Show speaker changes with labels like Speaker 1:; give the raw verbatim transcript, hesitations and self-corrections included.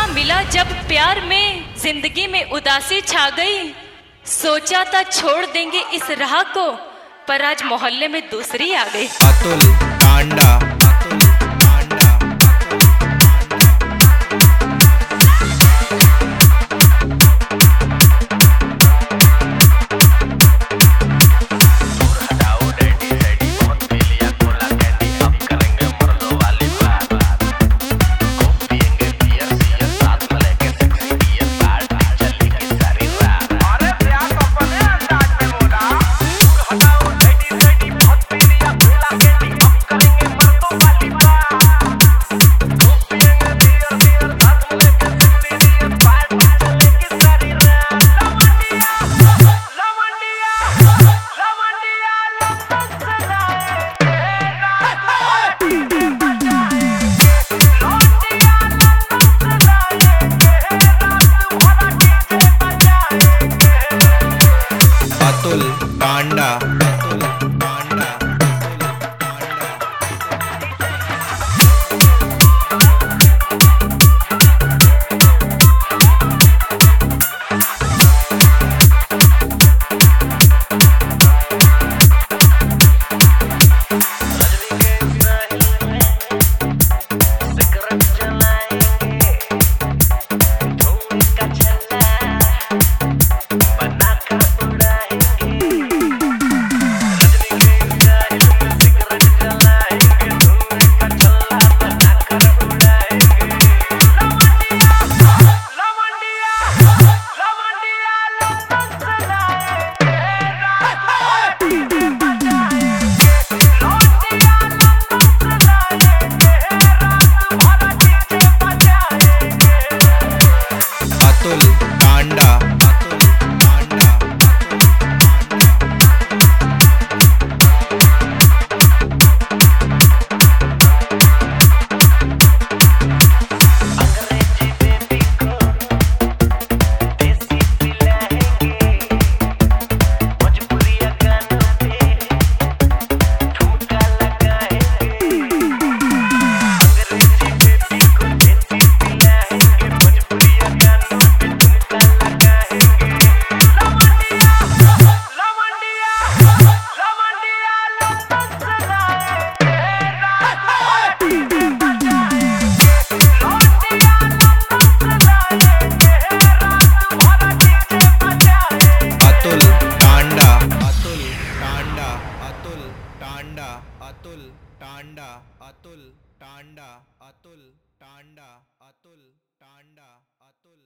Speaker 1: मिला जब प्यार में जिंदगी में उदासी छा गई। सोचा था छोड़ देंगे इस राह को, पर आज मोहल्ले में दूसरी आ गई।
Speaker 2: अतुल टांडा अतुल टांडा अतुल टांडा अतुल टांडा अतुल टांडा अतुल टांडा अतुल टांडा अतुल टांडा अतुल टांडा अतुल टांडा अतुल टांडा अतुल टांडा अतुल टांडा अतुल